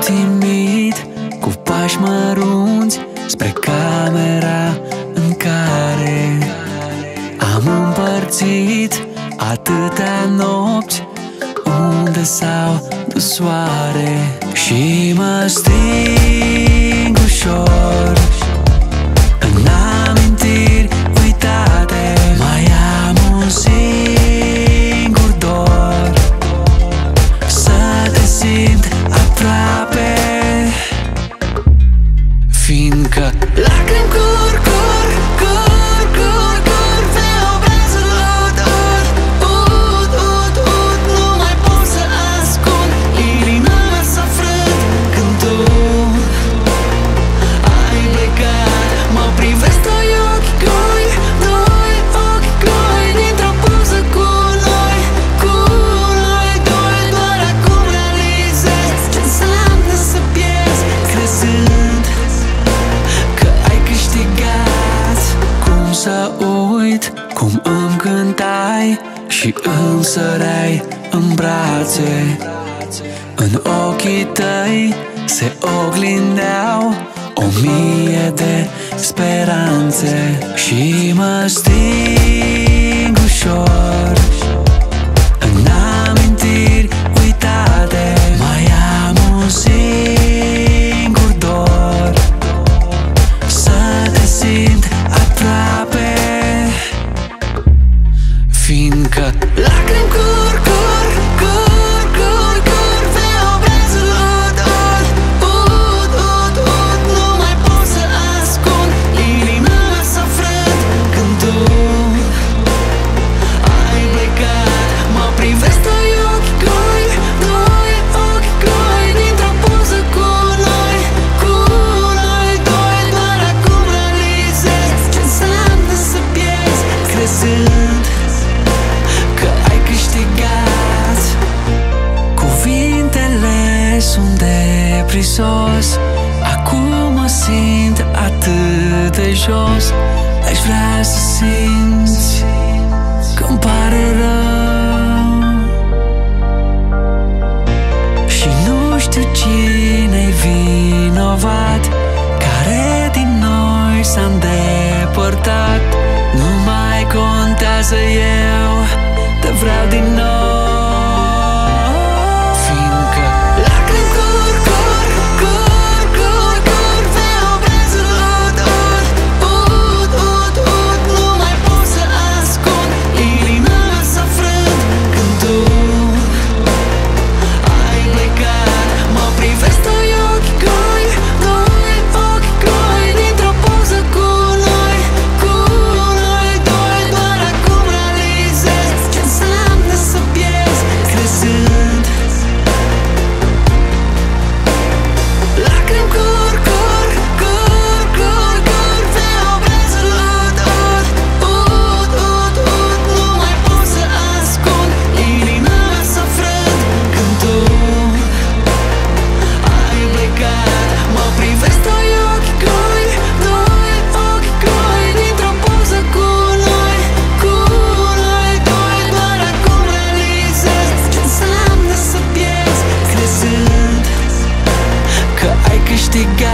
timid, cu pași mărunți spre camera în care am împărțit atâtea nopți unde s-au dus soare. Și mă sting ușor în amintiri uitate. Mai am un singur dor, să te simt aproape, fiindcă lacrimi curg, curg, curg, curg, curg pe obrazul udor, ud, ud, ud. Nu mai pot să ascund, inima mea s-a frânt când tu ai plecat. Mă privesc doi ochi goi, doi ochi goi, dintr-o poză cu noi, cu noi doi. Doar acum realizez ce înseamnă să pierzi crezând că ai câștigat. Cum să uit cum îmi cântai și îmi săreai în brațe. În ochii tăi se oglindeau 1000 de speranțe. Și mă sting ușor în amintiri uitate. Mai am un singur dor, să te simt aproape, fiindcă lacrimi curg, curg, curg, curg, curg pe obrazul udor, ud, ud, ud. Nu mai pot să ascund, inima mea s-a frânt când tu ai plecat. Mă privesc doi ochi goi, doi ochi goi, dintr-o poză cu noi, cu noi doi. Doar acum realizez ce înseamnă să pierzi crezând că ai câștigat. Cuvintele sunt de prisos, acum mă simt atât de jos. Aș vrea să simți că-mi pare rău și nu știu cine-i vinovat, care din noi s-a îndepărtat. Nu mai contează, eu te vreau din nou, fiindcă lacrimi curg, curg, curg, curg, curg pe obrazul udor, ud, ud, ud. Nu mai pot să ascund, inima mea s-a frânt când tu ai plecat. Mă privesc doi ochi goi, doi ochi goi, dintr-o poză cu noi, cu noi doi. Doar acum realizez ce înseamnă să pierzi crezând. Lacrimi curg, curg, curg, curg, curg pe obrazul udor, ud, ud, ud. Nu mai pot să ascund, inima mea s-a frânt când tu ai plecat. Mă privesc doi ochi goi, doi ochi goi, dintr-o poză cu noi, cu noi doi. Doar acum realizez ce înseamnă să pierzi crezând că ai câștigat.